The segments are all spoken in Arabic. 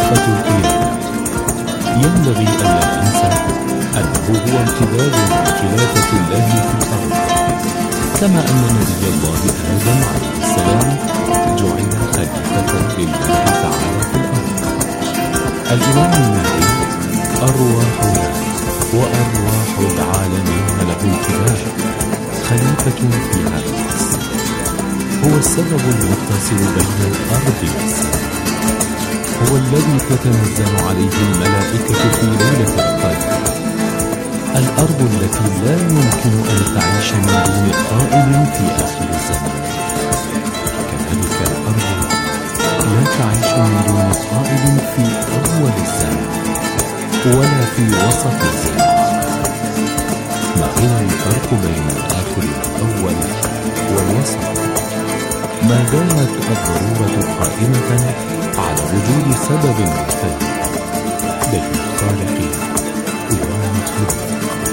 خليفة القيادة. ينبغي ألا ننسى أنه هو امتداد من خلافة الله في الأرض، كما أن نبي الله آدم عليه السلام جعل خليفة لله تعالى في الأرض. الإمام المهدي أرواحنا وأرواح العالمين له امتداد، خليفة في هذا العصر، هو السبب المتصل بين الأرض والسماء، هو الذي تتنزل عليه الملائكة في ليلة القدر، الأرض التي لا يمكن أن تعيش من دون قائل في آخر الزمان، كذلك الأرض لا تعيش من دون قائل في أول الزمان ولا في وسط الزمان. ما هو الفرق بين الآخر والأول والوسط؟ ما دامت الضرورة قائمة على وجود سبب مختلف بين الخالق والمخلوق.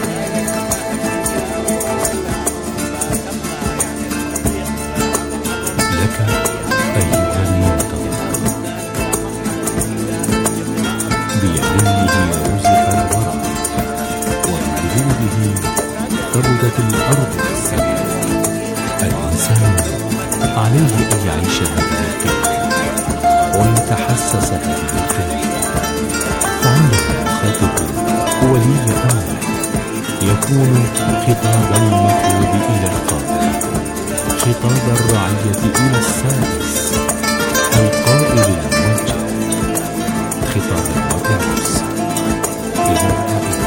لك أيها المنتظر، بيمينه رزق الورى، وبجنوده كبدت الأرض والسماء. الإنسان عليه أن يعيش هذه الكلمة ويتحسس هذه الكلمة، فعندما يخاطب ولي أمره يكون خطاب المفروض إلى القادر، خطاب الرعية إلى السادس، القائل الموجه، خطاب المبعوث إلى الأبد.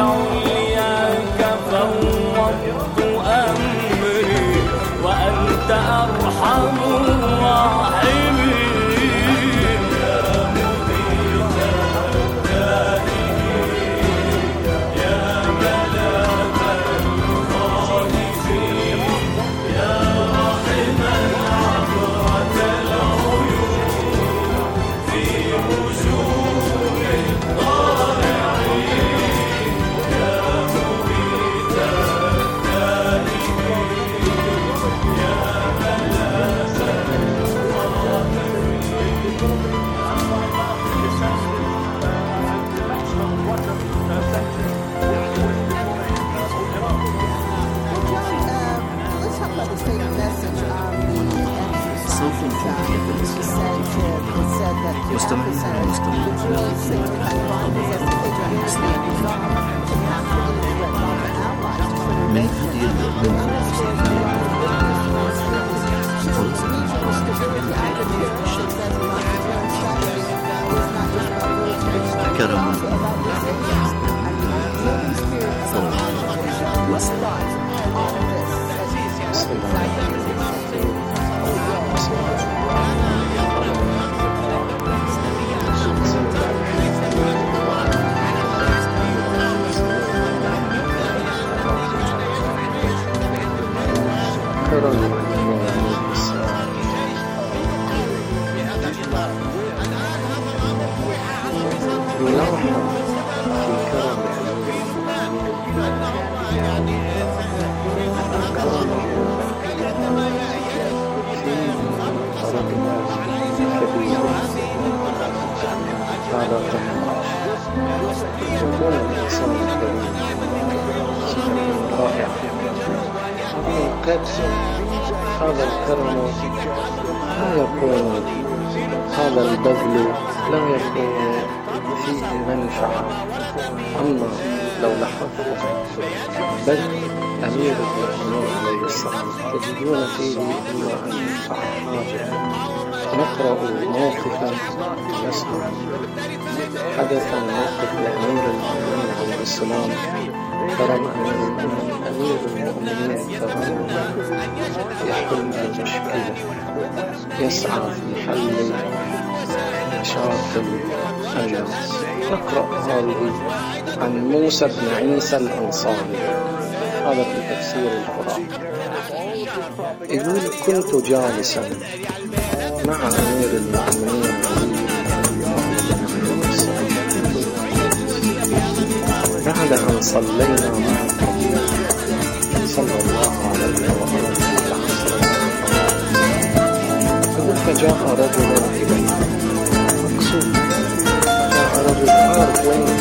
علياك فوضت أمري وأنت أرحم الراحمين. هذا الكرم لا يكون، هذا البذل لا يكون فيه منفعة. أما لو لاحظت بذل أمير المؤمنين عليه السلام تجدون فيه إما المنفعة حاجة. نقرأ موقفا يسمع حدثا موقف لأمير المؤمنين عليه السلام كرم أمير المؤمنين كرم يحل المشكلة، يسعى في حل مشاكل الناس. نقرأ هذه عن موسى بن عيسى الأنصاري، هذا في تفسير القرآن. يقول: كنت جالسا مع أمير المؤمنين بعد أن صلينا مع النبي صلى الله عليه وسلم العصر. فجاء رجل إليه مقصود، جاء رجل عارف وين،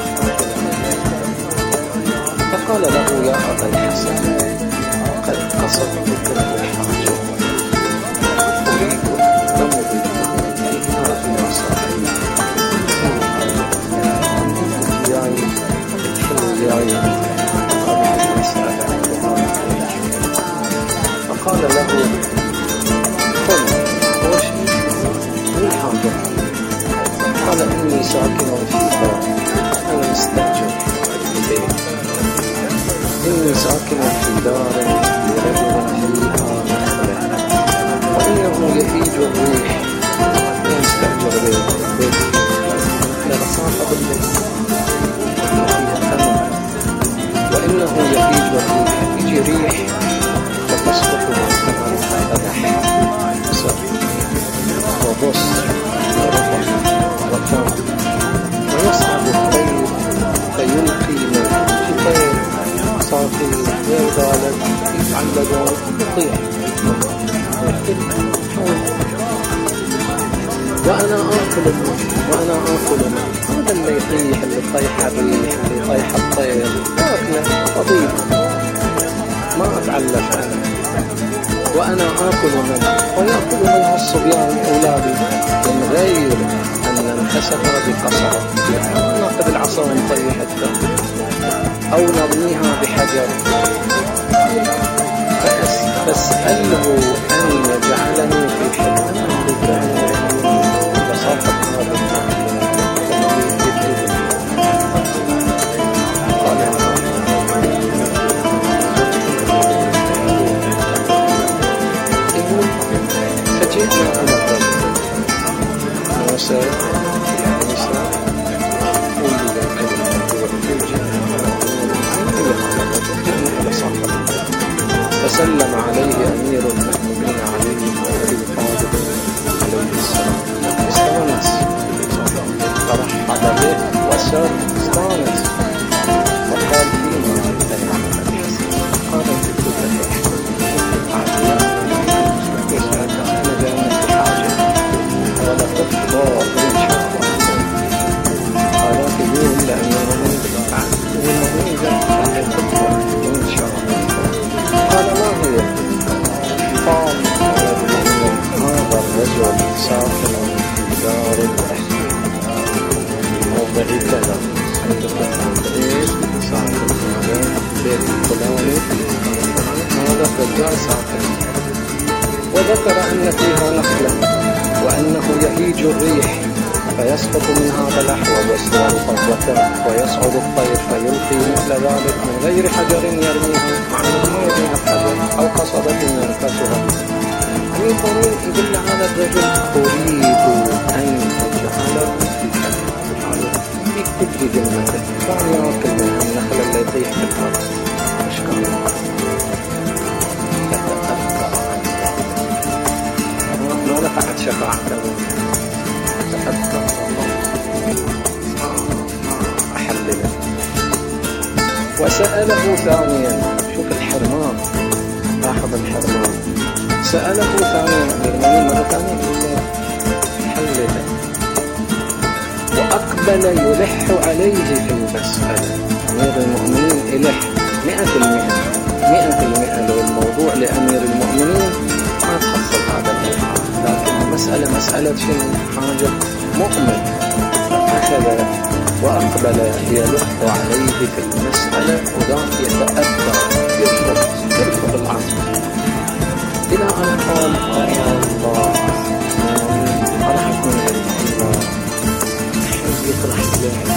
فقال له: يا أبا الحسن، قد قصدت كل حاجة، أريد أن أمضي فيها إلى صاحبي فقال له: قل وش من حاجة؟ قال: إني ساكن في دار، أنا مستأجر ببيت، إني ساكن في دار لرجل فيها نخلة، وإنه يهيج الريح. أنا مستأجر بيت لصاحب البيت، وإنه يهيج الريح، يجي ريح فتسقط عنها قدح وبص ورطب وكام، ويصعد الطير فيلقي من الطير عصافير ويغالب يتعلقون يطيح وأنا آكل منه. هذا اللي يطيح، اللي طيح الريح، اللي طيح الطير، آكله فضيل ما أتعلف عنه، وأنا آكل منه ويأكل منه الصبيان أولادي، من غير أن ننحسها بقصرة، نأخذ العصا ونطيح الدم أو نرميها بحجر. فأسأله أن يجعلني في حلم فصاحب هذا قال وذكر أن فيها نخلة وأنه يهيج الريح فيسقط من هذا الأحوال والفضة ويصعد الطير فيلقي مثل ذلك من غير حجر يرميه، مع أنه ما يرميها بحجر أو قصبة ينكسها. أمير المؤمنين يقول هذا الرجل أريد أن أجعله في كل جنته، كان يأكل منها النخلة اللي يطيح في الأرض. مش كان ما نفعت شفاعته، تأثر أحلله. وسأله ثانيا، شوف الحرمان، لاحظ الحرمان، سأله ثانيا أمير المؤمنين مرة ثانية حلله، وأقبل يلح عليه في المسألة. أمير المؤمنين إلح 100% لو الموضوع لأمير المؤمنين ما تحصل هذا الإلحاح، لكن المسألة مسألة شنو؟ حاجة مؤمن. فأخذ وأقبل يلح عليه في المسألة وذاك يتأثر يرفض العصر إلى أن قال الله راح أكون الله يطرح له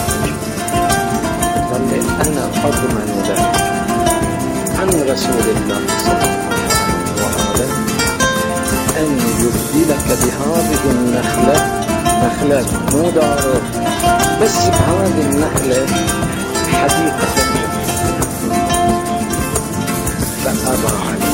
ظل أنا أضمن ذلك عن رسول الله صلى الله عليه وسلم أن يبدلك بهذه النخلة، نخلة مو دار بس بهذه النخلة حديقة فأبى عليه.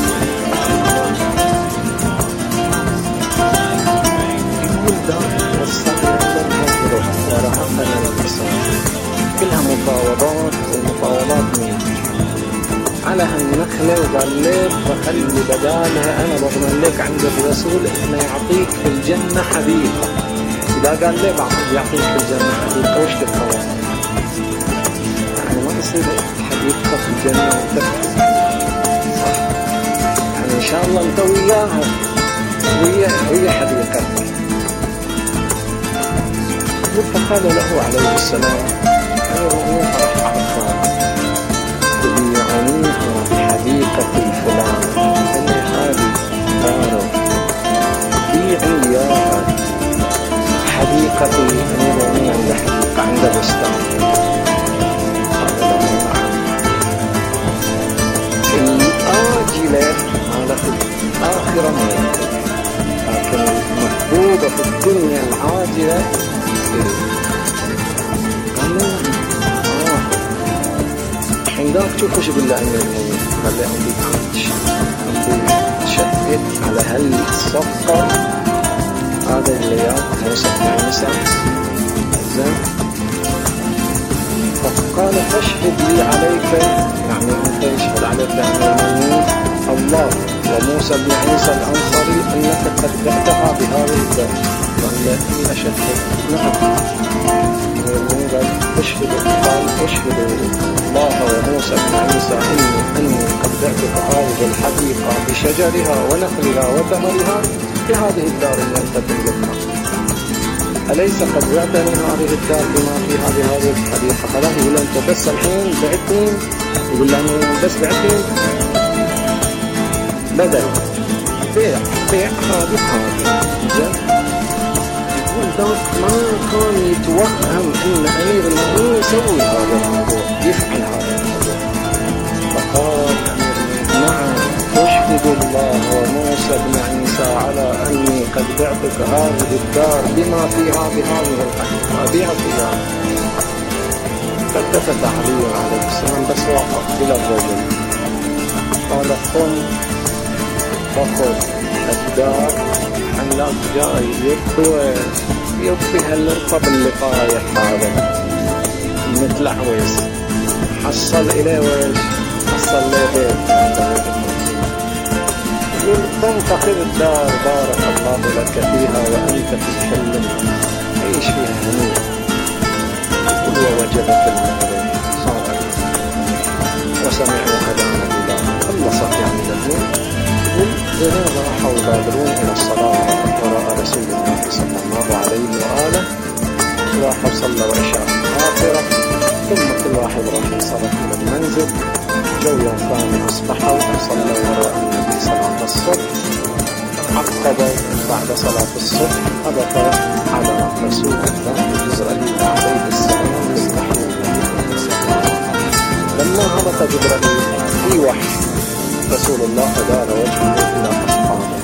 يقول دار والصلاة لم ورهقنا الإنسان، كلها مفاوضات ومفاوضات مين على هالنخلة، وقال لك بخلي بدالها أنا بضمن لك عند الرسول إنه يعطيك في الجنة حديقة. إذا قال لي يعطيك في الجنة حديقة وش تتفاوض؟ يعني ما يصير حديقة في الجنة وتفكر صح؟ يعني إن شاء الله أنت وياها وهي حديقة. فقال له عليه السلام أنا رؤوها راح أعطاها تبيعنيها بحديقة الفلان اللي هذه داره بيعي إياها حديقة أمير عند حديقة عند بستان. قال له نعم. الآجلة مالت الآخرة ما يمكن، لكن المحبوبة في الدنيا العاجلة قال له الحين ذاك تشوف وش بالله أمير المؤمنين قال له أنت شهد على هالصفقة هذا الليال موسى بن عيسى زين. فقال فاشهد لي عليك، يعني أنت يشهد عليك يا أمير المؤمنين الله وموسى بن عيسى الأنصاري أنك قد بعتها بهذه الدار. قال له إني أشهد. نعم. قال أشهد الله وموسى بن عيسى أني قد بعتك هذه الحديقة بشجرها ونخلها وثمرها بهذه الدار اللي أنت تملكها. أليس قد بعتني هذه الدار بما فيها بهذه الحديقة؟ خلاص يقول له أنت بس الحين بعتني، يقول له بس بعتني بدل بيع هذه يقول ذاك ما كان يتوهم أن أمير المؤمنين يسوي هذا الموضوع يفعل هذا الموضوع. فقال نعم أشهد الله وموسى بن عيسى على أني قد بعتك هذه الدار بما فيها بهذه الحديقة أبيع فيها. فالتفت علي عليه السلام بس وقف إلى الرجل قال قم فخذ الدار. حلاق جاي يطفي هالرقب اللي طايح هذا متلعوز، حصل إليه ويش حصل له بيت. يقول قم فخذ الدار بارك الله لك فيها وأنت تتكلم عيش فيها هنيئا. يقول ووجبت المغرب صارت وسمعوا أذان الله خلصت يعني للنوم. جنازة راحوا يبادرون إلى الصلاة وراء رسول الله صلى الله عليه وآله. راحوا صلوا عشاء آخرة ثم كل واحد راح ينصرف إلى المنزل. جو يوم ثاني أصبحوا وصلوا وراء النبي صلى الله عليه وسلم الصبح. انقضوا بعد صلاة الصبح هبط على رسول الله جبرائيل عليه السلام بالوحي. لما هبط جبرائيل في وحي رسول الله أدار وجهه إلى أصحابه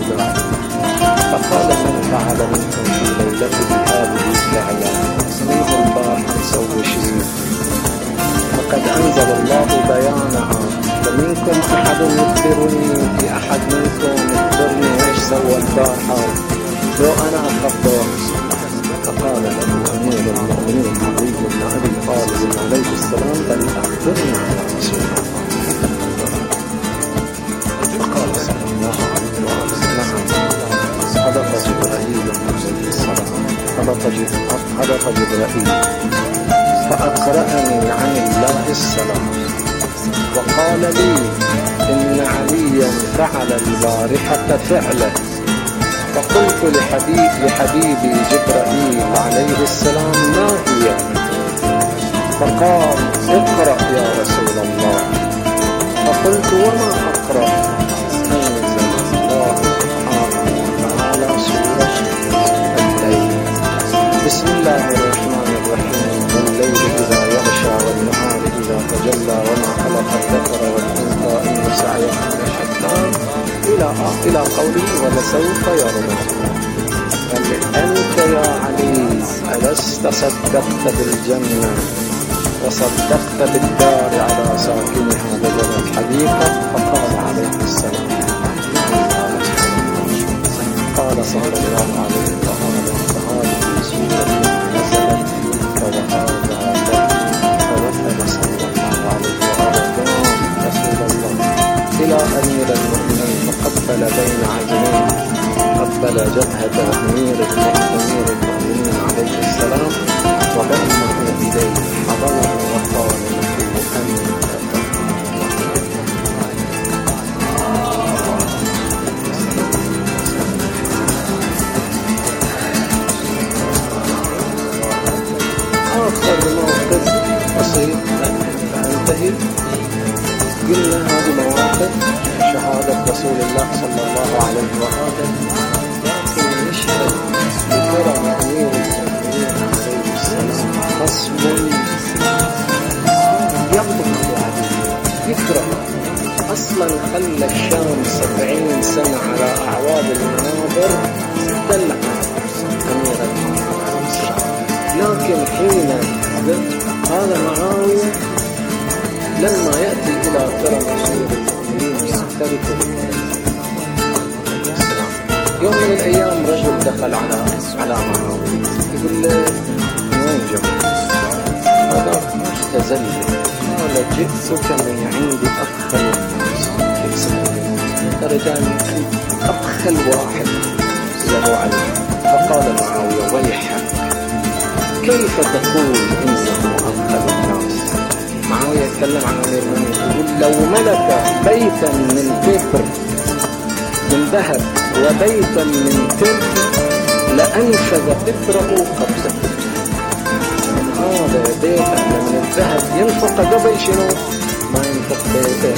فقال: من فعل منكم في ليلته هذه فعلا منه البارحة سوى شيء فقد أنزل الله بيانها. فمنكم أحد يخبرني في أحد منكم يخبرني إيش سوى البارحة لو أنا أخبره. فقال له أمير المؤمنين علي بن أبي طالب عليه السلام: بل أخبرنا يا رسول الله. فقال صلى الله عليه وسلم: نعم، هبط جبرائيل عليه السلام، هبط جبرائيل فأقرأني عن الله السلام وقال لي: إن عليا فعل البارحة فعله. فقلت لحبيبي جبرائيل عليه السلام: ما هي؟ فقال: اقرأ يا رسول الله. فقلت: وما أقرأ؟ أنزل الله سبحانه وتعالى سورة الليل: بسم الله الرحمن الرحيم، والليل إذا يغشى والنهار إذا تجلى وما خلق الذكر والأنثى إن سعيكم لشتى إلى قوله: ولسوف يرضى. قال: أنت يا علي ألست صدقت بالجنة وصدقت بالدار على ساكنها بدل الحديقة؟ فقال عليه السلام: قال صلى الله عليه وسلم: فهذه سورة نزلت منك وهذا فوثب صلى الله عليه وسلم رسول الله إلى أمير المؤمنين فقبل بين عينيه، قبل جبهة أمير المؤمنين عليه السلام وضمه إليه حضنه وقال له: أنت آخر موقف بسيط فأنتهي. قلنا هذه مواقف شهادة رسول الله صلى الله عليه وآله، لكن نشهد بكرم أمير المؤمنين عليه السلام خصم يغضب عليه يكره. أصلا خلى الشام 70 سنة على أعواد المنابر دلع أمير المؤمنين عليه السلام. لكن حين هذا معاوية لما يأتي إلى كرم أمير المؤمنين يعترف يوم من الأيام رجل دخل على معاوية يقول له: وين جبت؟ هذا متزلل. قال: جئتك من عند أبخل الناس. رجال أبخل واحد له علم. فقال معاوية: ويحك، كيف تقول إنه أبخل الناس؟ معاوية يتكلم عن أمير المؤمنين يقول: لو ملك بيتا من بكر من ذهب وبيتا من تر لأنفذ بكره قبضه. هذا بيتا من الذهب ينفق قبل شنو؟ ما ينفق بيته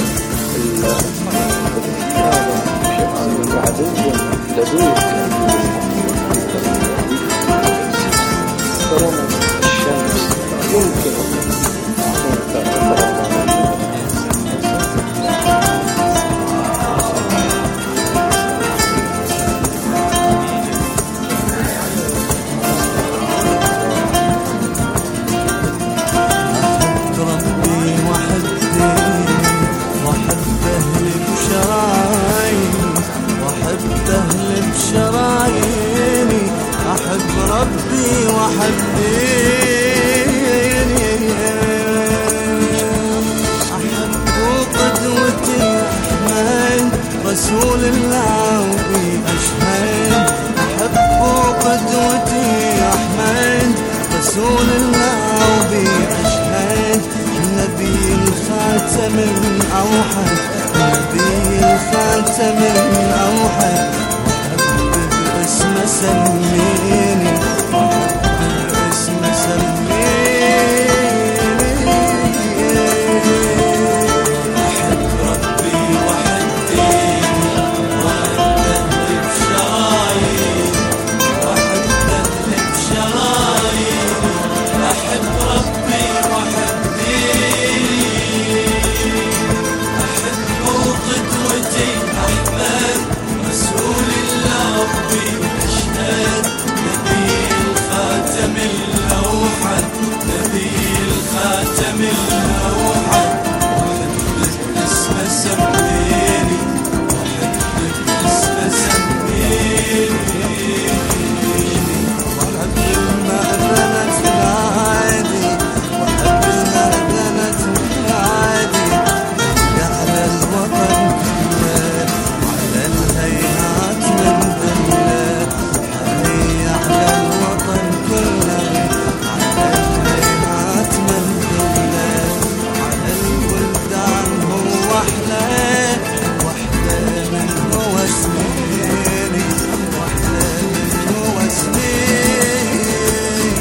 هذا عدو لدود كرم الشمس يمكن رسول الله أشهد، أحب قدوتي أحمد رسول الله أشهد، نبي الخاتم الأوحد، نبي الخاتم الأوحد، وحبب اسم سميني، وحبب اسم سميني. أحب ربي وحدي وأنت ربي أشهد نبي الخاتم الأوحد نبي الخاتم الأوحد وحدك اسمه سميني وحدك اسمه سميني وحب المأذنة تنادي وحب المأذنة تنادي على الوطن كله وعلى الهيئات من ذله حي على الوطن كله على الهيئات من ذله على البلدان هو وحده وحده من هو سنيني وحده من هو سنيني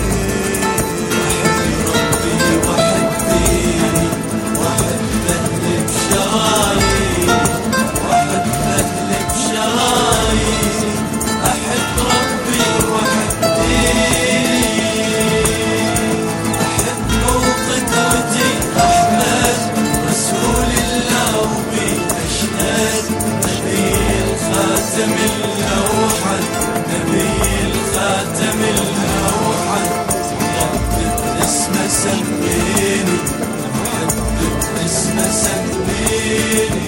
وحد ربي وحد ديني وحد أهل بشرايين وحد أهل بشرايين أحب ربي وحد ديني أحب وقدوتي أحمد رسول الله وبي أشهد نبي الخاتم الأوحد نبي الخاتم الأوحد وحدك اسمه سميني وحدك اسمه سميني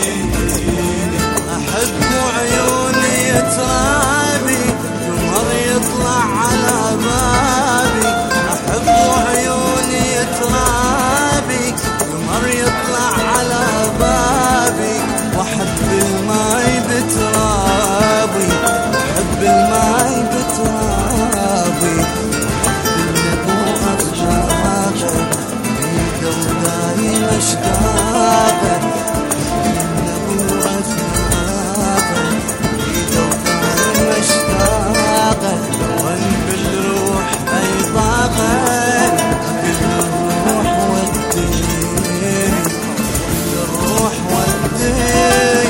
أحب عيوني ترابي قمر يطلع على بابي أحب عيوني ترابي قمر يطلع على بابي وأحب الماي بترابي أحب الماي بترابي النبوءة أخلاقه بيده ودايم أشتاقه النبوءة أخلاقه بيده ودايم أشتاقه وان بالروح أي طاقة بالروح والدين بالروح والدين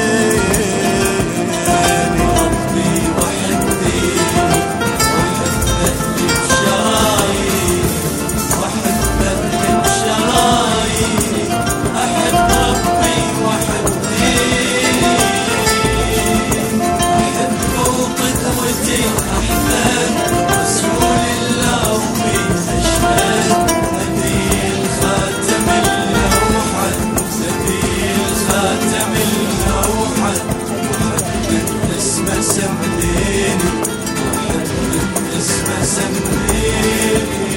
ربي وحد ديني وحد أهل بشرايين وحد أهل بشرايين أحب ربي وحد ديني أحب وقدوتي أحمد رسول الله وبي أشهد نبي الخاتم الأوحد نبي الخاتم الأوحد وحدك اسمه سميني وحدك اسمه سميني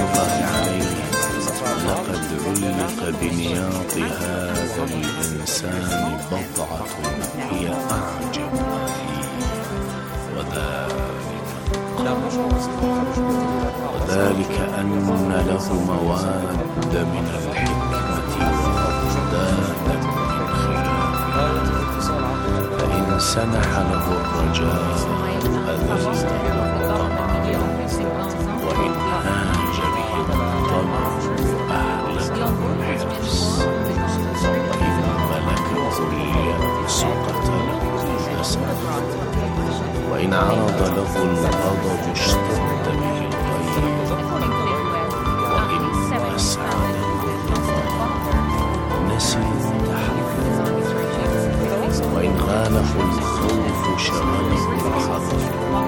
الله عليه لقد علق بنياط هذا الإنسان بضعة هي أعجب ما فيه، وذلك أن له مواد من الحكمة وأضدادا من خلافها، فإن سنح له الرجاء أذله الطمع، وإن هاج به الطمع أهلكه الحرص، وإن ملكه اليأس قتله الجسد، وإن عرض له الغضب اشتد به الغيظ، وإن أسعده نسي التحدث، وإن غاله الخوف شغله الحذر،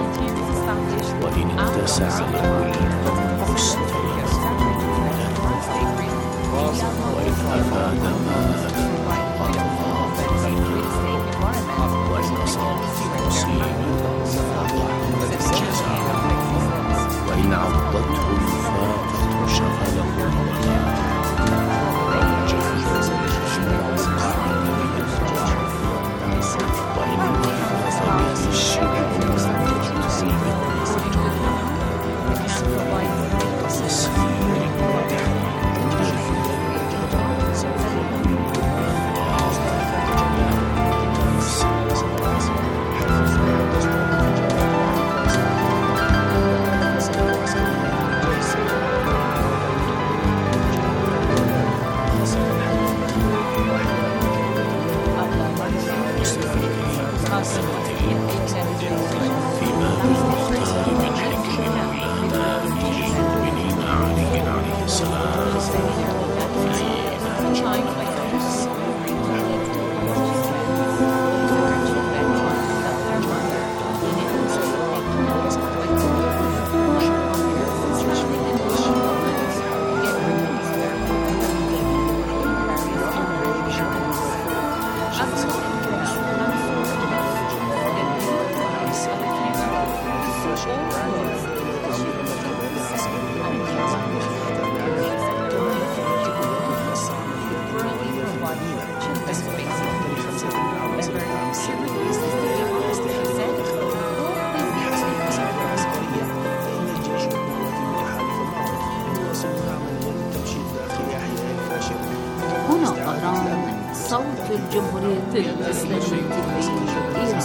وإن اتسع له الهم استلمه الندم، وإن أفاد مالا قضاه بنا، وإن أصابته مصيبة فضحه الجزاء، وإن عضته الفاقة شغله الولاء، وإن جهزه الجوع قعد به الضعف، وإن محاط به الشبع صوت الجمهورية الإسلامية بإيران.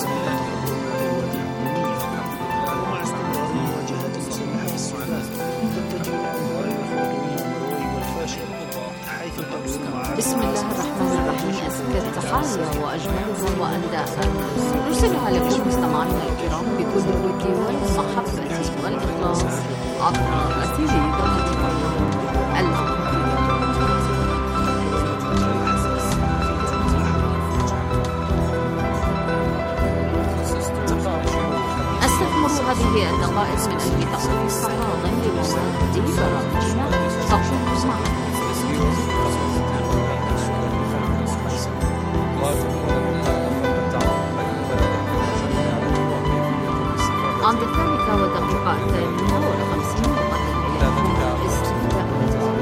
بسم الله الرحمن الرحيم. أزكى التحايا وأجملها وأنداها نرسلها لكم مستمعينا الكرام بكل الود والمحبة والإخلاص عبر أثير قناة هذه الدقائق من أجل تخفيف تراضٍ لمشاهدي برامجنا. فقط معنا. عند 2:50 نقدم إليكم استمتاع.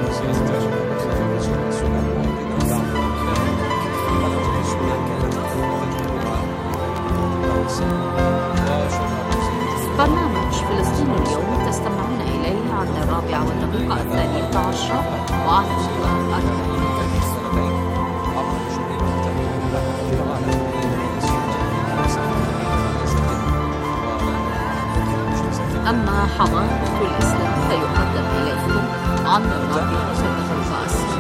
برنامج فلسطين اليوم تستمعون إليه عند 4:12 وعلى أما حضارة الإسلام فيقدم إليكم عند 4:50.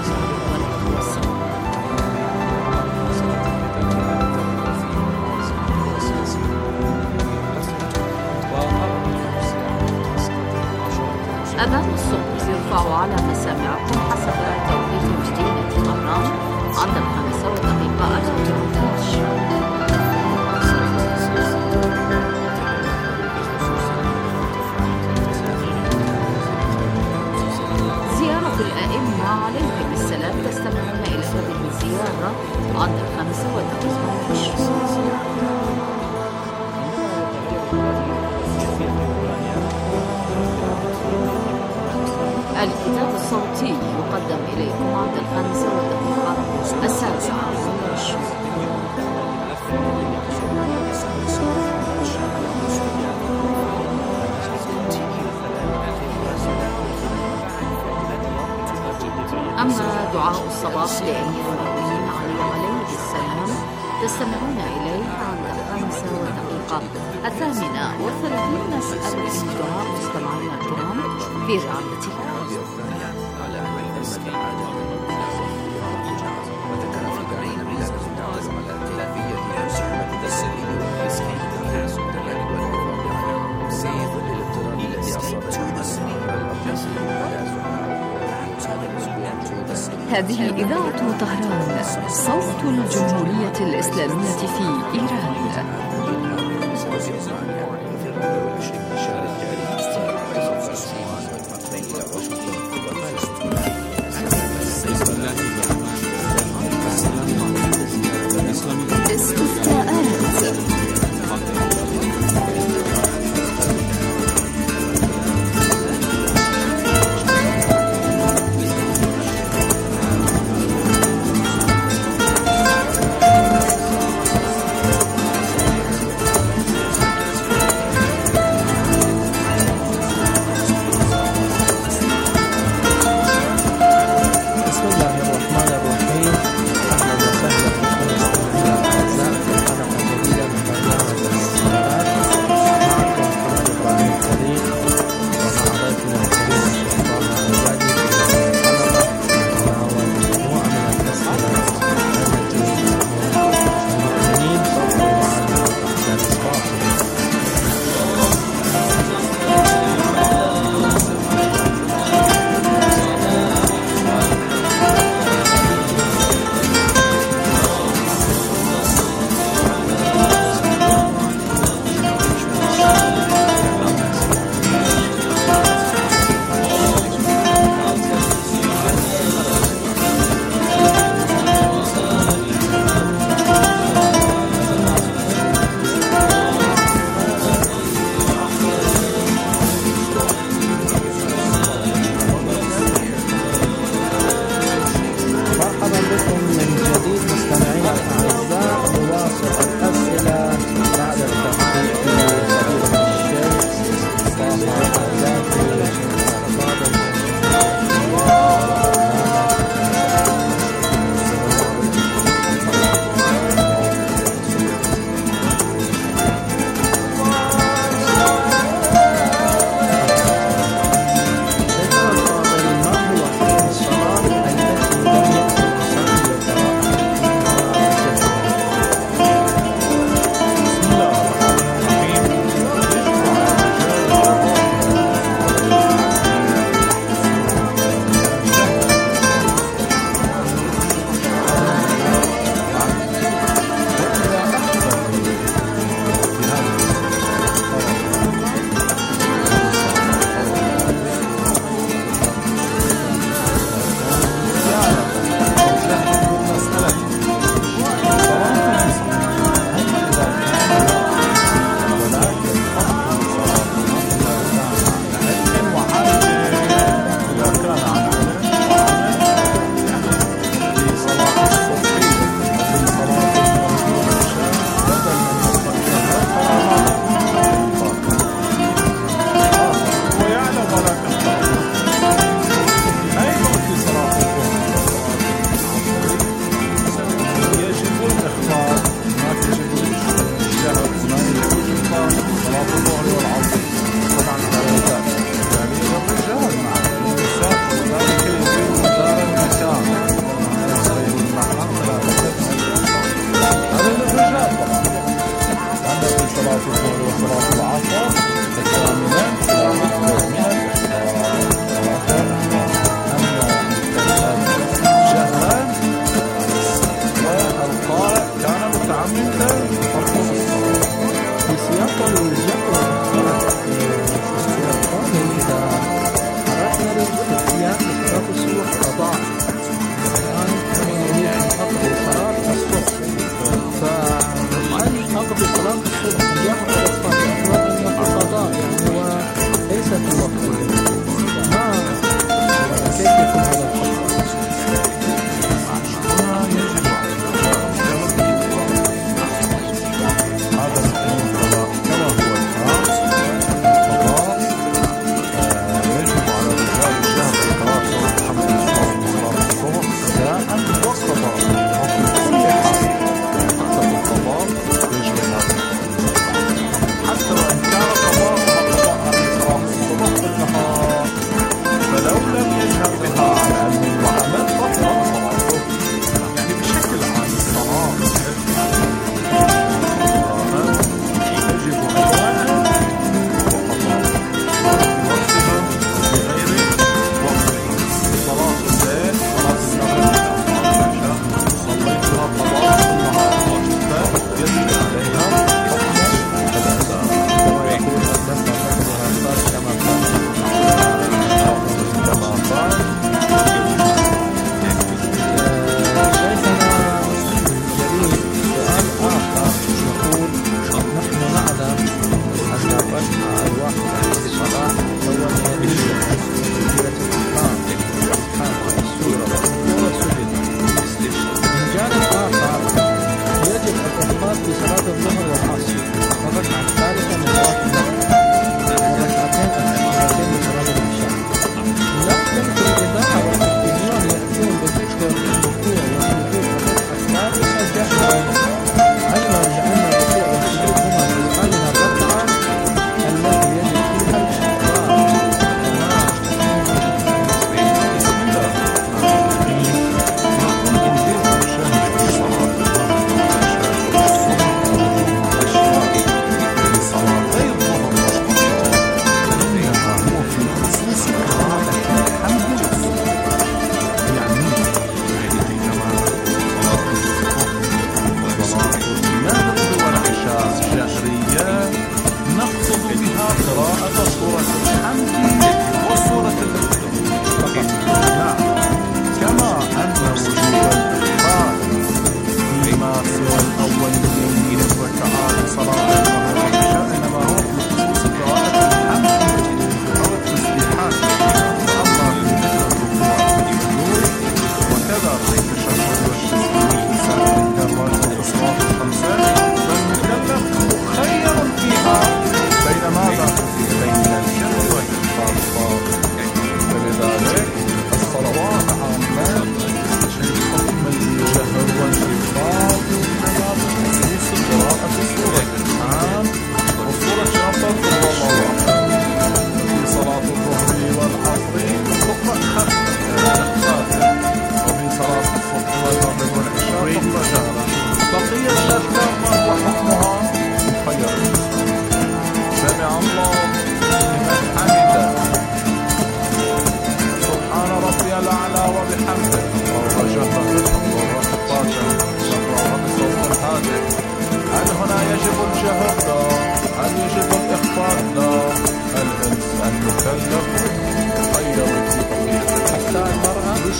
أذان الصبح يرفع على مسامعكم حسب توقيت مدينة طهران عند 5:13. زيارة الأئمة عليهم السلام تستمعون إلى هذه الزيارة عند 5:18. الكتاب الصوتي يقدم إليكم عند 5:07. أما دعاء الصباح لأمير المؤمنين علي عليه السلام تستمعون إليه عند 5:08 مسألة من دعاء مستمعينا الكرام في رعايتها. هذه إذاعة طهران، صوت الجمهورية الإسلامية في إيران.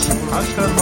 10